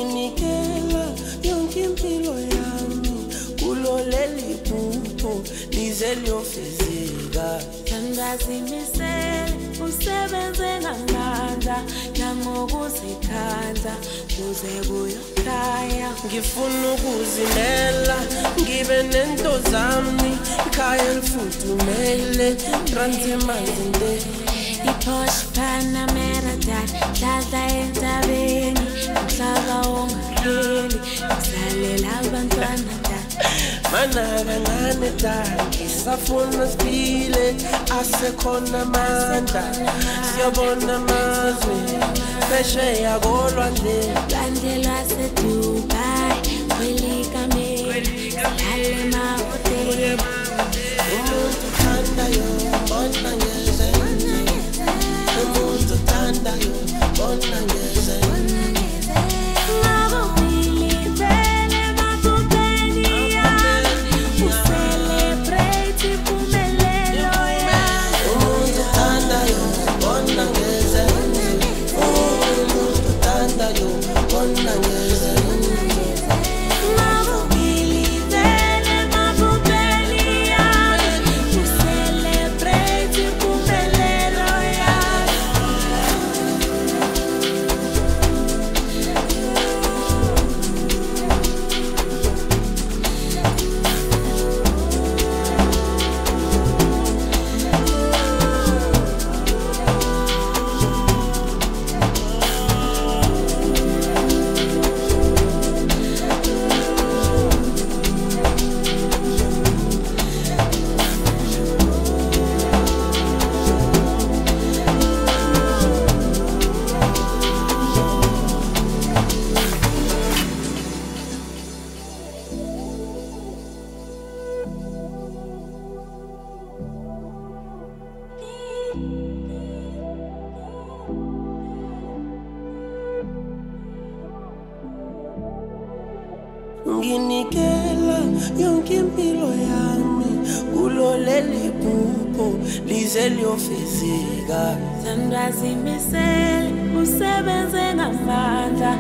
nginikela yonke impilo yami kuloleli phupho lize liyofezeka. Ngizimisele usebenze ngamandla nangokuzikhandla kuze kuyokhaya. Ngifuna ukuzimela ngibe nento zami ikhaya elifudumele Transmazinde. I-Porsche Panamera dladla entabeni umhlaba ongapheli ngisalela abantwana Mana kancane ngisafuna siphile asekhona amandla siyabona amazwe phesheya kolwandle Landela se-Dubai kwelikameli sihlale emahhotela. Umuntu uthandayo mbona ngezenye umuntu uthandayo mbona ngezenye nginikela yonke impilo yami kuloleli phupho lize liyofezeka. Ngizimisele usebenze ngamandla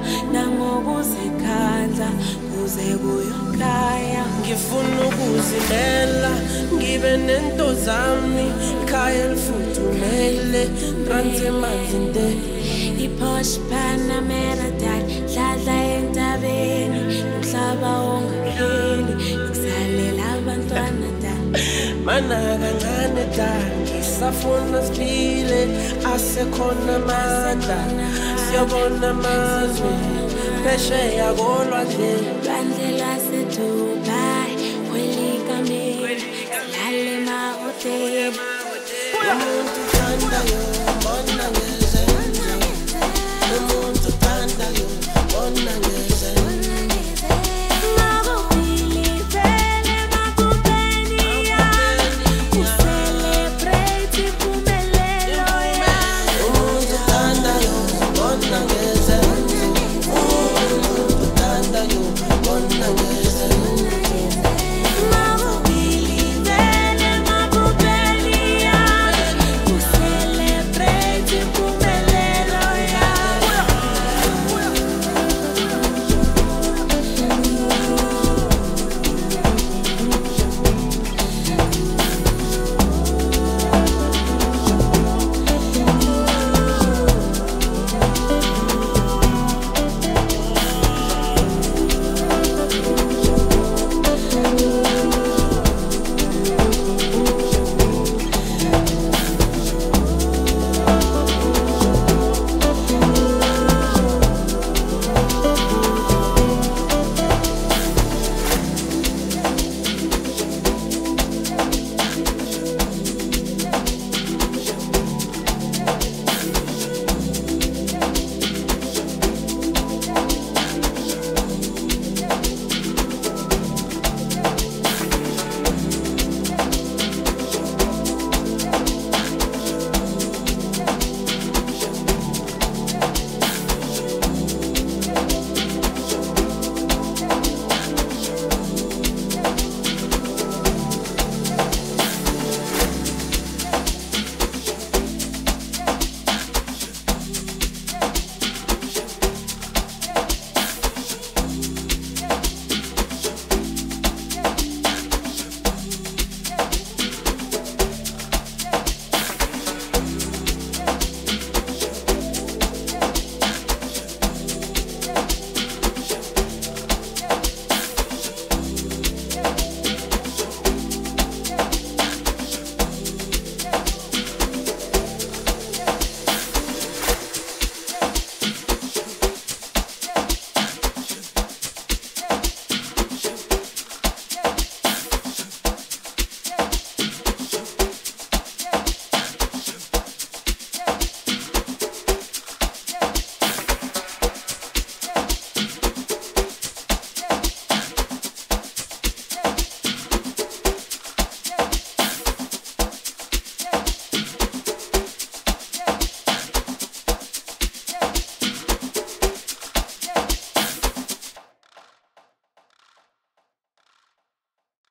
nangokuzikhandla kuze kuyokhaya. Ngifuna ukuzimela ngibe nento zami ikhaya elifudumele Transmazinde. I-Porsche Panamera dladla entabeni umhlaba ongapheli ngisalela abantwana Mana kancane ngisafuna siphile asekhona amandla siyabona amazwe phesheya kolwandle Landela se-Dubai kwelikameli sihlale emahhotela. Umuntu uthandayo mbona ngezenye